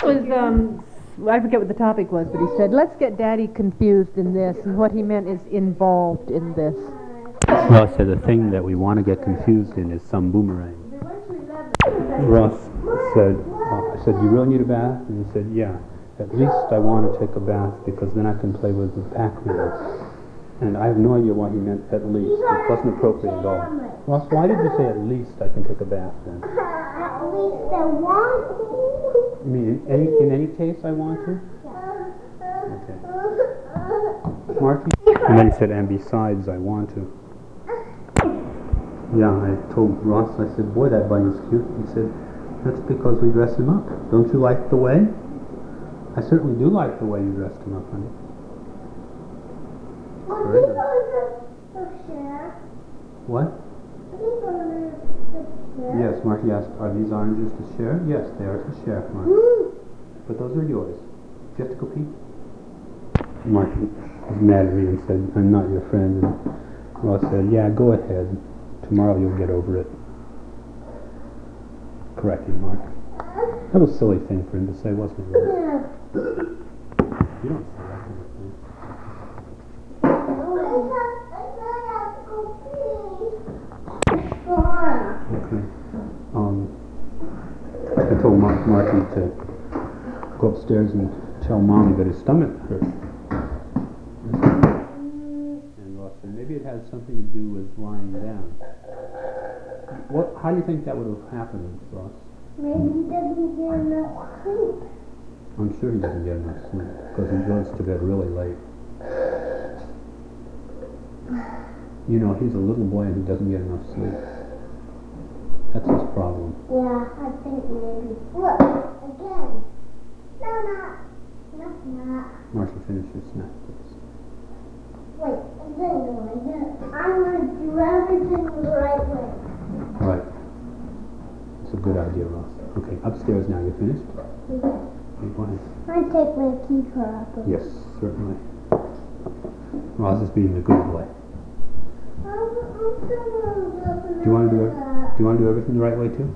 I forget what the topic was, but he said, let's get Daddy confused in this, and what he meant is involved in this. Well, I said the thing that we want to get confused in is some boomerang. Ross said, I said, do you really need a bath? And he said, yeah. At least I want to take a bath because then I can play with the Pac-Man. And I have no idea why he meant at least. It wasn't appropriate at all. Ross, why did you say at least I can take a bath then? At least I want to. You mean in any case I want to? Okay. Marky? And then he said, and besides I want to. Yeah, I told Ross, I said, boy, that bunny's cute. He said, that's because we dress him up. Don't you like the way? I certainly do like the way you dressed him up, honey. Very good. What? Yes, Marky asked, are these oranges to share? Yes, they are to share, Marky. But those are yours. Do you have to go pee? Marky was mad at me and said, I'm not your friend. And Ross said, yeah, go ahead. Tomorrow you'll get over it. Correcting Mark. That was a silly thing for him to say, wasn't it, Ross? You don't say that kind of thing. Okay. I told Marky to go upstairs and tell Mommy that his stomach hurt. And Ross said, maybe it has something to do with lying down. How do you think that would have happened, Ross? Maybe he doesn't get enough sleep. I'm sure he doesn't get enough sleep because he goes to bed really late. You know, he's a little boy and he doesn't get enough sleep. That's his problem. Yeah, I think maybe. Look, again. No. Marcia, finish your snack, please. Wait, I'm going to do everything the right way. Right. It's a good idea, Ross. Okay, upstairs now. You finished? Yes. Okay, go ahead. I take my key card up. Yes, certainly. Ross is being a good boy. Do you want to do everything the right way too?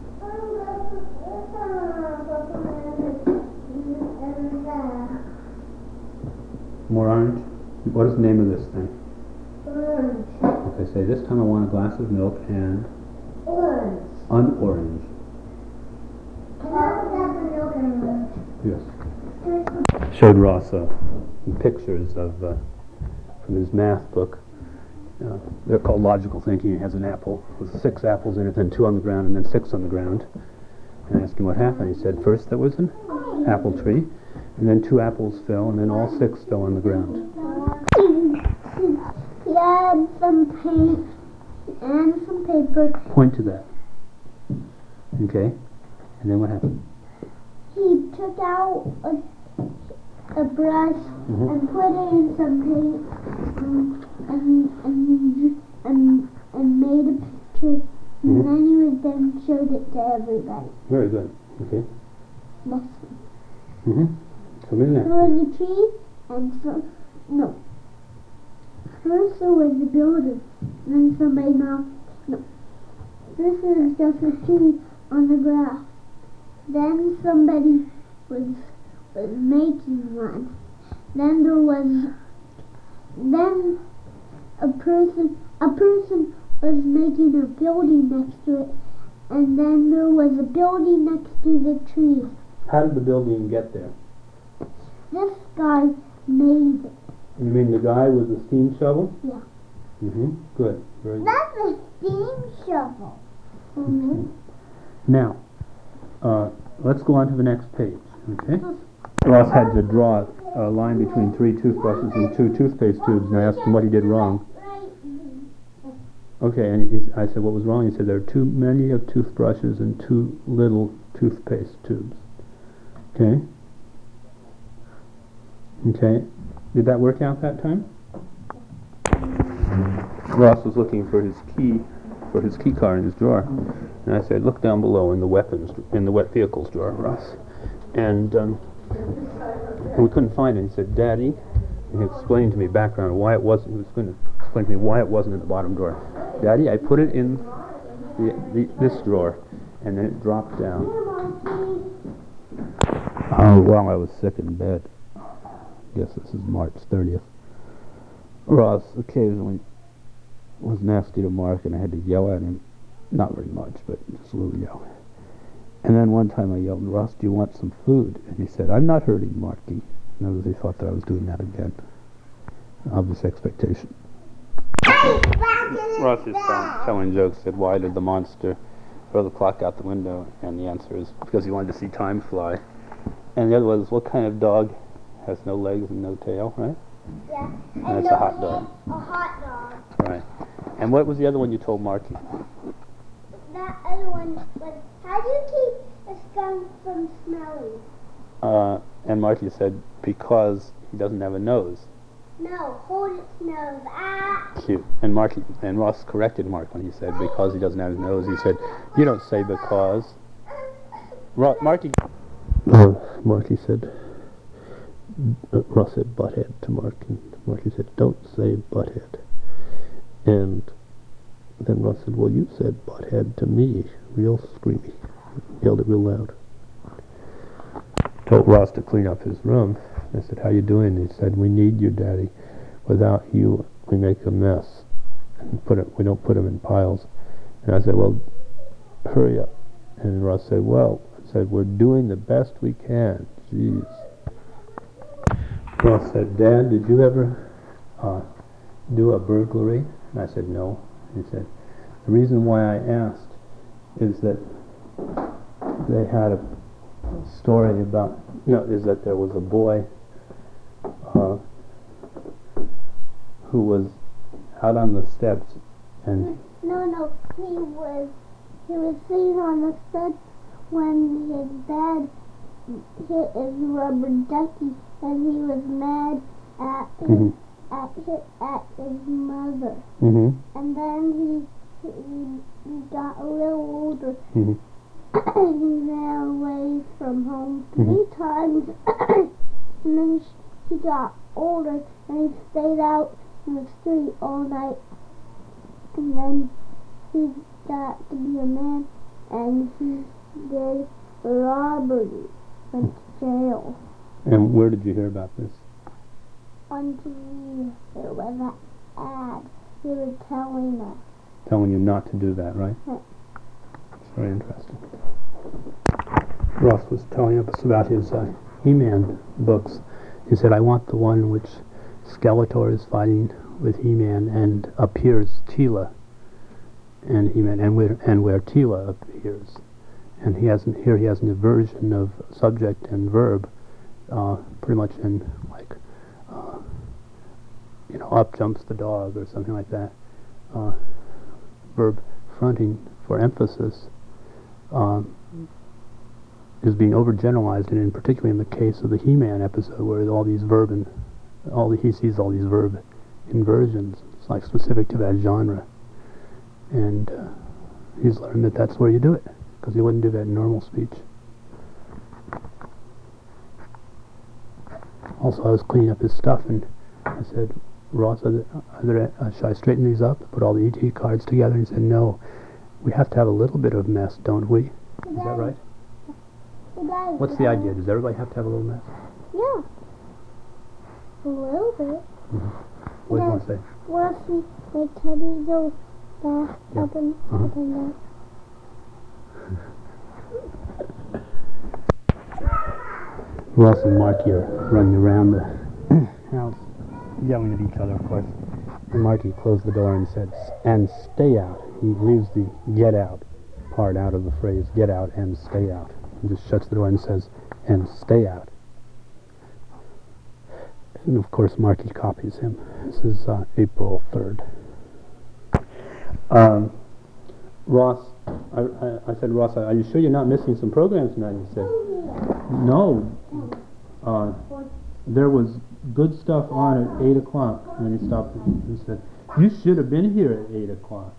More orange? What is the name of this thing? Orange. Okay, say this time I want a glass of milk and Orange. un-orange. Can I have a glass of milk and orange? Yes. Showed Ross some pictures of from his math book. They're called logical thinking. He has an apple with 6 apples in it, then 2 on the ground, and then 6 on the ground. And I asked him what happened. He said first there was an apple tree, and then 2 apples fell, and then all 6 fell on the ground. He had some paint and some paper. Point to that. Okay. And then what happened? He took out a brush and put it in some paint and made a picture, and then he showed it to everybody. Very good. Okay. Next. Come in there. There was a tree and first there was a building, then somebody knocked. First there was just a tree on the grass. Then somebody was making one. Then a person was making a building next to it, and then there was a building next to the tree. How did the building get there? This guy made it. You mean the guy with the steam shovel? Yeah. Good. Very good. That's a steam shovel. Now, let's go on to the next page. Okay. Ross had to draw a line between 3 toothbrushes and 2 toothpaste tubes, and I asked him what he did wrong. Okay, and I said what was wrong. He said there are too many of toothbrushes and too little toothpaste tubes. Okay. Okay. Did that work out that time? Ross was looking for his key card in his drawer, and I said, "Look down below in the wet vehicles drawer, Ross." And we couldn't find it. He said, "Daddy," and he explained to me background why it wasn't. He was going to explain to me why it wasn't in the bottom drawer. "Daddy, I put it in this drawer," and then it dropped down. While I was sick in bed, I guess this is March 30th, Ross occasionally was nasty to Mark, and I had to yell at him. Not very much, but just a little yell. And then one time I yelled, "Ross, do you want some food?" And he said, "I'm not hurting Marky." And he thought that I was doing that again. Obvious expectation. Ross is telling jokes. Said, "Why did the monster throw the clock out the window?" And the answer is because he wanted to see time fly. And the other was, what kind of dog has no legs and no tail, right? Yeah. And that's a hot dog. A hot dog. Right. And what was the other one you told Marky? That other one was, how do you keep a skunk from smelling? And Marky said, because he doesn't have a nose. No, hold its nose. Ah! Cute. And Ross corrected Mark when he said, because he doesn't have his nose. He said, you don't say because. Marky said, Ross said butthead to Mark, and Marky said, don't say butthead. And then Ross said, well, you said butthead to me, real screamy. Yelled it real loud. Told Ross to clean up his room. I said, how you doing? He said, we need you, Daddy. Without you, we make a mess. And we don't put them in piles. And I said, well, hurry up. And Ross said, we're doing the best we can. Jeez. Ross said, Dad, did you ever do a burglary? And I said, no. He said, the reason why I asked is that they had a story about, is that there was a boy who was out on the steps and... No, he was sitting on the steps when his dad hit his rubber ducky, and he was mad at his, at his mother. And then he got a little older. He ran away from home 3 times, and then he got older, and he stayed out in the street all night, and then he got to be a man, and he did robbery, went to jail. And where did you hear about this? On TV, there was an ad. They were telling us. Telling you not to do that, right? Right. It's very interesting. Ross was telling us about his He-Man books. He said, I want the one in which Skeletor is fighting with He-Man and appears Teela and He-Man, and where Teela appears. And he has an inversion of subject and verb, pretty much in like, up jumps the dog or something like that. Verb fronting for emphasis is being overgeneralized, and particularly in the case of the He-Man episode, where he sees all these verb inversions. It's like specific to that genre, and he's learned that that's where you do it, because he wouldn't do that in normal speech. Also, I was cleaning up his stuff, and I said, Ross, should I straighten these up, put all the ET cards together? And he said, no, we have to have a little bit of mess, don't we? Is that right? What's the idea? Does everybody have to have a little mess? Yeah. A little bit. What do you want to say? Want to see my tubby go back up and up and down? Ross and Marky are running around the house, yelling at each other, of course. And Marky closed the door and said, and stay out. He leaves the get out part out of the phrase, get out and stay out. He just shuts the door and says, and stay out. And of course Marky copies him. This is April 3rd. Ross, I said, Ross, are you sure you're not missing some programs tonight? He said, no. There was good stuff on at 8 o'clock. And then he stopped and said, you should have been here at 8 o'clock.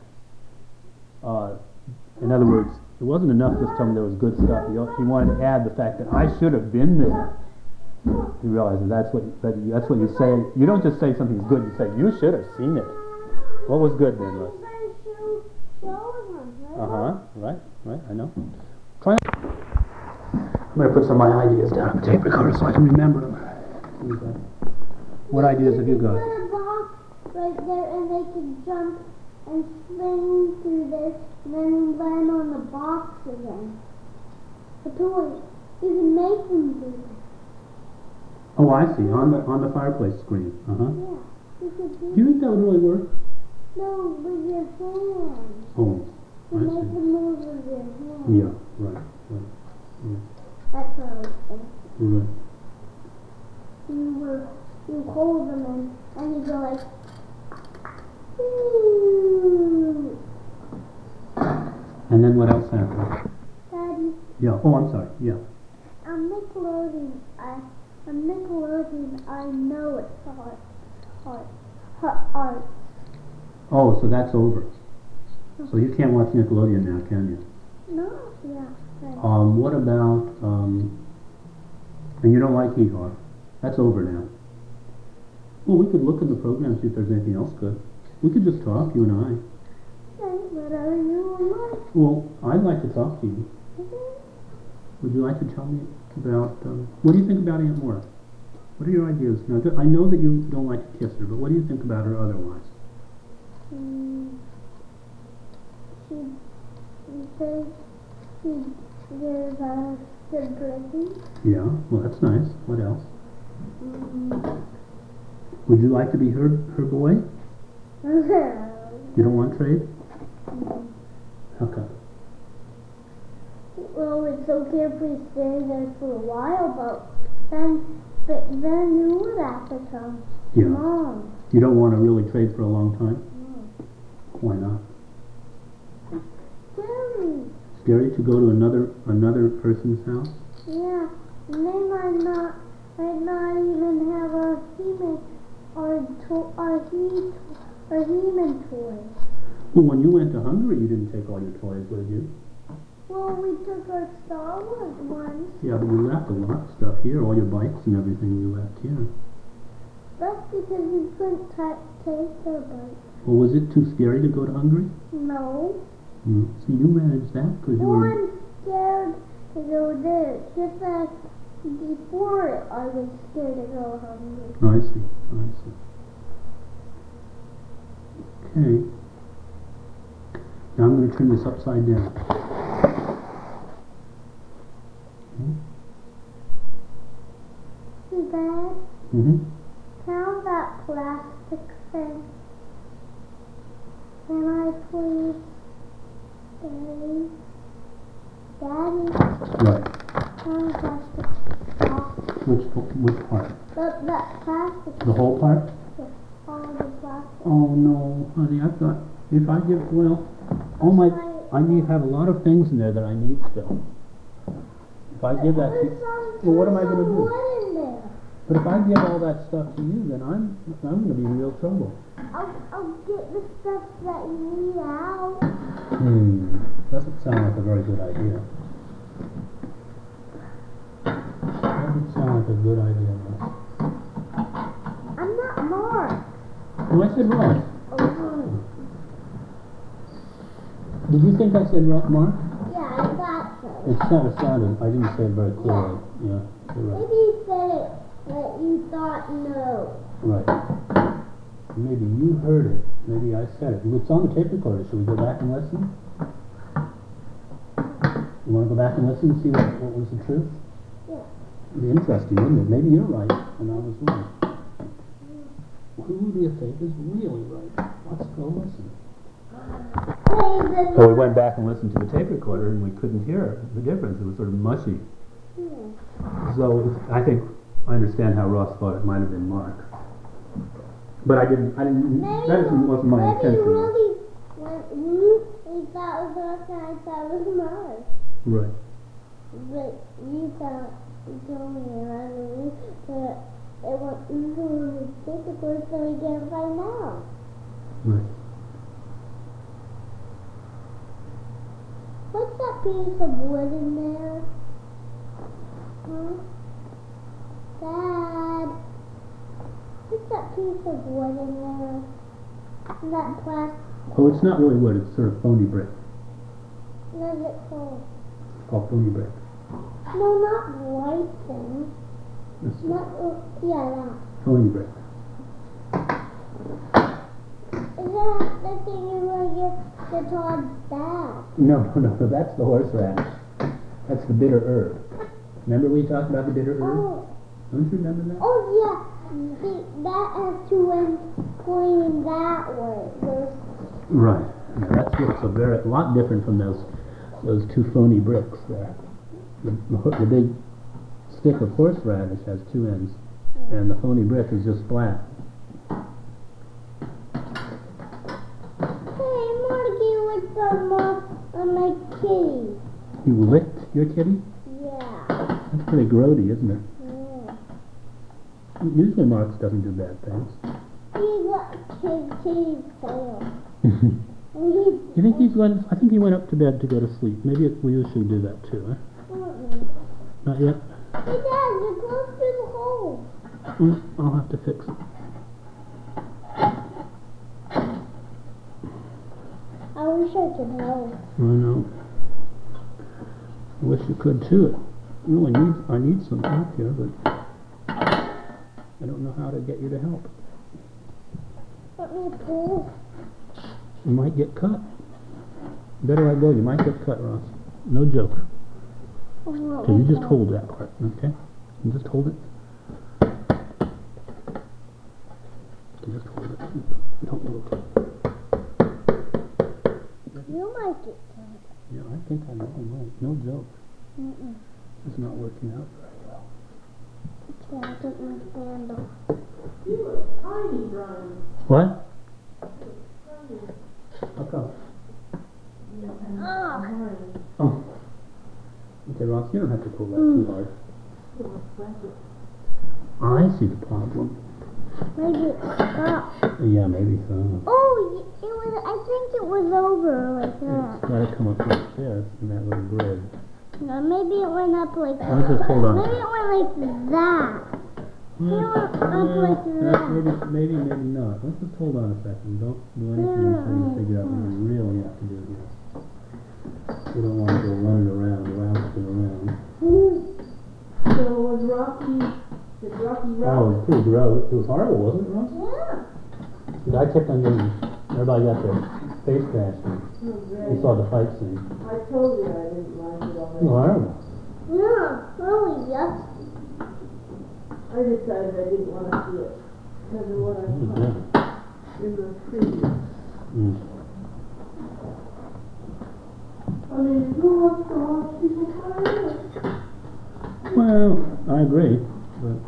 In other words, it wasn't enough just telling me there was good stuff. He wanted to add the fact that I should have been there. He realized that that's what you say. You don't just say something's good. You say, you should have seen it. What was good then, Russ? Right, I know. I'm gonna put some of my ideas down on the tape recorder so I can remember them. What ideas have you got? Put a box right there and they can jump and swing through there and then land on the box again. A toy. You can make them do that. Oh, I see. On the fireplace screen. Uh-huh. Yeah. You could Do you think that would really work? No, with your hands. Oh, You I make see. them move with your hands. Yeah, right. That's what I was thinking. Right. You hold them in and you go like, "Ooh." And then what else happens? Daddy, Yeah. Oh, I'm sorry. Yeah. on Nickelodeon, I know it's art. Oh, so that's over. So you can't watch Nickelodeon now, can you? No, yeah, right. What about, and you don't like Hee Haw? That's over now. Well, we could look in the program, see if there's anything else good. We could just talk, you and I. Okay, whatever you like. Well, I'd like to talk to you. Would you like to tell me about, what do you think about Aunt Maura? What are your ideas? Now, I know that you don't like to kiss her, but what do you think about her otherwise? She gives us good presents. Yeah, well, that's nice. What else? Would you like to be her boy? You don't want trade? How come? Well, it's okay if we stay there for a while, but then you would have to come. Yeah. Mom. You don't want to really trade for a long time? No. Why not? Scary. Scary to go to another person's house? Yeah, and they might not even have our He-Man or He-Man toys. Well, when you went to Hungary, you didn't take all your toys with you. Well, we took our Star Wars ones. Yeah, but you left a lot of stuff here, all your bikes and everything you left here. That's because we couldn't take our bikes. Well, was it too scary to go to Hungary? No. See, you managed that because you Well, were... I'm scared to go there. Just as before it, I was scared to go hungry. I see. Okay. Now I'm going to turn this upside down. See, Dad? Mm-hmm. Count that plastic thing. Can I please? Daddy? Right. Count the plastic off. Which part? That plastic. The whole part? Yes, all the plastic. Oh no, honey, I've got... If I give... Well, all my... I need have a lot of things in there that I need still. If I give that to you... Well, what am I going to do? Wood in there. But if I give all that stuff to you, then I'm going to be in real trouble. I'll get the stuff that you need out. Doesn't sound like a very good idea. Doesn't sound like a good idea, Ross. I'm not Mark. No, I said Ross. Oh, Did you think I said Mark? yeah, I thought so. It sounded. I didn't say it very clearly. Yeah, you're right. Maybe you said it, but you thought no. Right. Maybe you heard it. Maybe I said it. It's on the tape recorder. Should we go back and listen? You want to go back and listen and see what was the truth? Yeah. It'd be interesting, wouldn't it? Maybe you're right and I was wrong. Who do you think is really right? Let's go listen. So we went back and listened to the tape recorder and we couldn't hear the difference. It was sort of mushy. Yeah. So I think I understand how Ross thought it might have been Mark. But I didn't, wasn't my intention. Maybe really went he thought it was us and I thought it was Mark. Right. But you told me and I believe that it went through the tape recorder so we can't find out. Right. What's that piece of wood in there? Huh? Dad? What's that piece of wood in there? That plastic? Oh, it's not really wood. It's sort of phony brick. What is it called? It's called phony brick. No, not the white thing. This Not, yeah, that. phony brick. Is that the thing you're going to get Todd's back? No, that's the horseradish. That's the bitter herb. Remember we talked about the bitter herb? Oh, Don't you remember that? oh yeah. That has two ends pointing that way. There's, Right. Now that's looks a lot different from those two phony bricks there. The big stick of horseradish has two ends, and the phony brick is just flat. hey, Marky licked on my kitty. You licked your kitty? Yeah. That's pretty grody, isn't it? Yeah. Usually Marks doesn't do bad things. He got kitty's tail. You think he's going? I think he went up to bed to go to sleep. Maybe we should do that too, huh? Not yet. Hey, Dad, you're close to the hole. I'll have to fix it. I wish I could help. I know. I wish you could too. I need some help here, but I don't know how to get you to help. Let me pull. You might get cut. Better I go. You might get cut, Ross. No joke. Okay, you just hold that part, okay? You just hold it. You just hold it. Don't move. You might get cut. Yeah, I think I know. I might. No joke. Mm-mm. It's not working out very well. Okay, I took my handle. You look tiny, Brian. What? Tiny. How come? Ah. Oh. Okay, Ross, you don't have to pull that too hard. I see the problem. Maybe it's up. Yeah, maybe so. Oh, it was. I think it was over like It's that. got to come up like this in that little grid. No, maybe it went up like I'll just hold on. Maybe it went like that. Maybe it went up like that. Maybe not. Let's just hold on a second. Don't do anything until you figure out what you really have to do here. You don't want to go running around, rousting around. So was Rocky, did Rocky Oh, rock? it was pretty gross. It was horrible, wasn't it, Ross? Yeah. The guy kept on getting, everybody got their face bashed. We saw the fight scene. I told you I didn't like it It was already. horrible. Yeah, really yucky. I decided I didn't want to see it because of what I It was saw good. in the preview. Mm. I mean, who wants to watch people fight? Well, I agree, but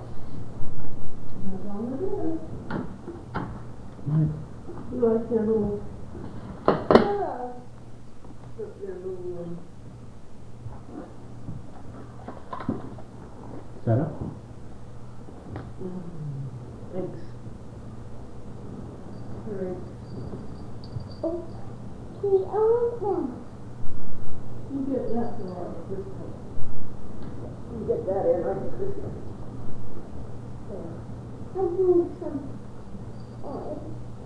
As long as it is. right. You like their little, Yeah. their little, Set up. eggs. Their eggs. Oh, the elephant. You get that for like this one. You get that in like this one. I need some oil.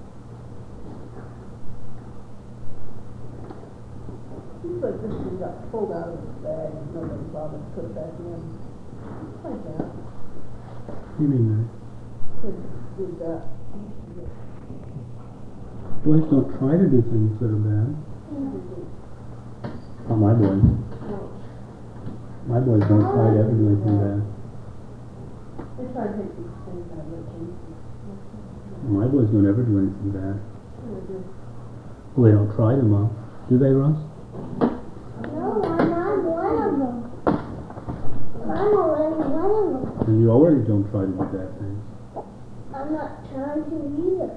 Seems like this one got pulled out of the bag and nobody bothered to put it back in. Like that. You mean that? Could do that. Boys don't try to do things that are bad. Oh, my boys. My boys don't try to ever do anything bad. They try to take these things out of it. My boys don't ever do anything bad. They do. Well, they don't try to, Mom. Do they, Ross? No, I'm not one of them. I'm already one of them. And you already don't try to do bad things. I'm not trying to either.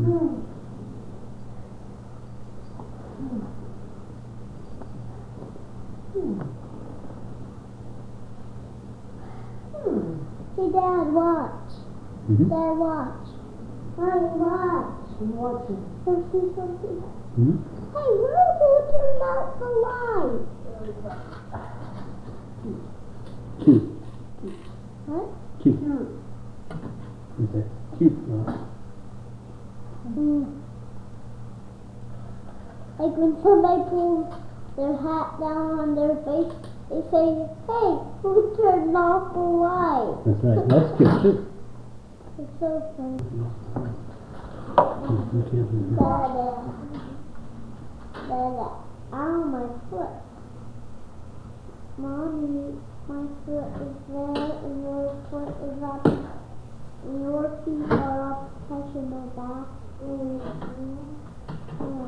Hey, Dad, watch. Mm-hmm. Dad, watch. Mommy, watch. I'm watching. Don't see something. Mm-hmm. Hey, why who turned out the light? Cute. What? Cute. Okay. Cute, Ross. Like when somebody pulls their hat down on their face, they say, hey, who turned off the light? That's right. That's cute too. It's so funny. Mhm. Ow, my foot. Mommy, my foot is there and your foot is up. And your feet are up touching my back. Yeah.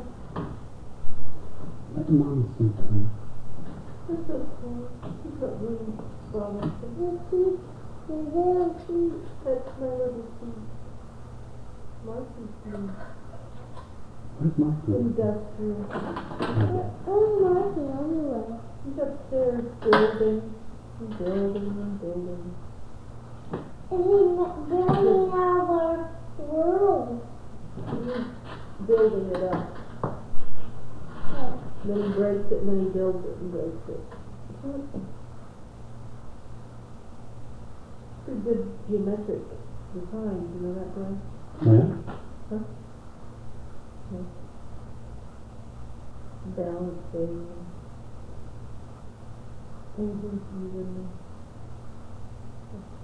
Let Mom see too. This is cool. She's got really strong. Your feet, your little feet. That's my little feet. Marcy's feet. Where's Mom? Industrial. Where's Marcy anyway? He's upstairs building. And building and building. Is he building our world? He's building it up. Then he breaks it and then he builds it and breaks it. Pretty good geometric design, you know that, Brian? Oh, yeah? Huh? Yeah. Balancing. Painting even.